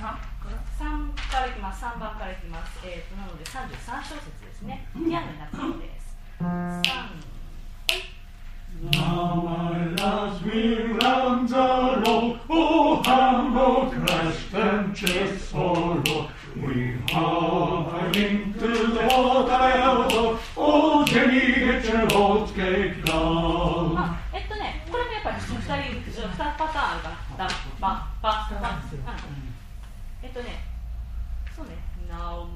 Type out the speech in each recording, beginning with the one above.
3からいきます。3番からいきます。なので33小節ですね。ピアノになっているのです。3、 Now my last will round the road, oh humble crashed and chest sorrow. We are into the water, oh Jenny get your old cake down. これもやっぱり2パターンあるかな。バババそうね。Now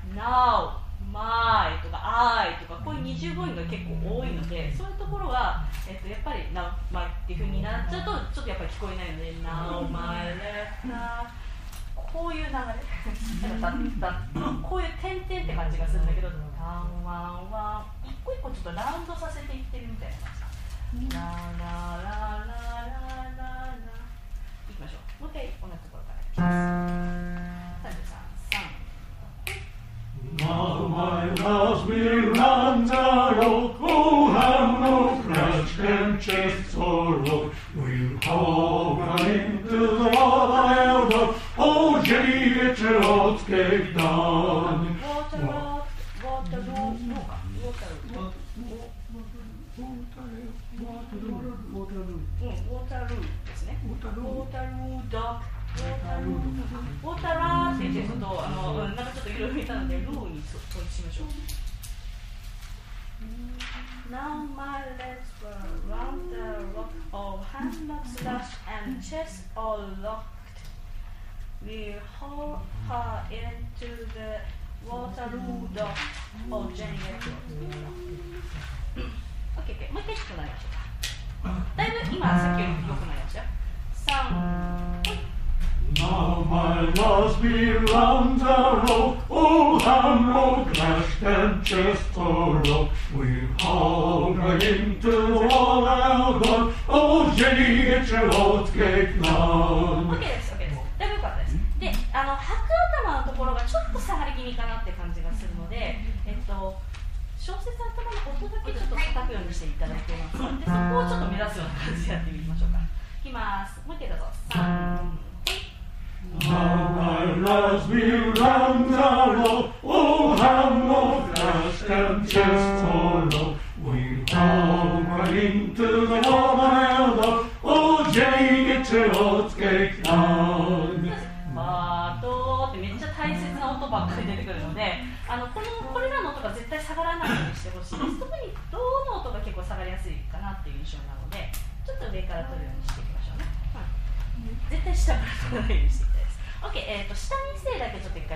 my とか I とかこういう二重母音が結構多いので、そういうところはやっぱり Now my っていう風になっちゃうとちょっとやっぱり聞こえないので Now my left こういう流れこういう点々って感じがするんだけど、ワンワンワン一個一個ちょっとラウンドさせていってるみたいな感じ。ラララララララいきましょう。もう一回同じところからいきます。 Now my last will run the road, oh have no crash and chest sorrow. We'll hover into the water, oh Jenny get your old cake down. Waterloo ですね。Waterloo Dock。ウォータラーって言ってると、なんかちょっといろいろ見たので、ルーに統一しましょう。Now my legs were round the rock, all hammocks slashed and chests all locked. We'll haul her into the Waterloo dock. Oh, Jenny, OK、もう一回ちょっとなりましょうか。だいぶ今さっきより良くなりましたよ。 Now my lost will round the road, oh hammer clashed and chest sorrow. We'll haul her into the water, oh Jenny get your old cake now. OK です、OK です。だいぶ良かったです。で、白頭のところがちょっと下がり気味かなって感じがするので、小説頭の音だけちょっと叩くようにしていただいています。で、そこをちょっと目指すような感じでやってみましょうか。いきます。もう一回どうぞ。 Now my last will round the road, oh hammer clashed and chest sorrow. We'll haul into the water, oh Jenny get your old cake down. バートってめっちゃ大切な音ばっかり出てくるので、これらの音が絶対下がらないようにしてほしいです。特にドの音が結構下がりやすいかなっていう印象なので、ちょっと上から取るようにしていきましょうね。絶対下から取らないようにしていきたいです。OK、下にせいだけちょっと一回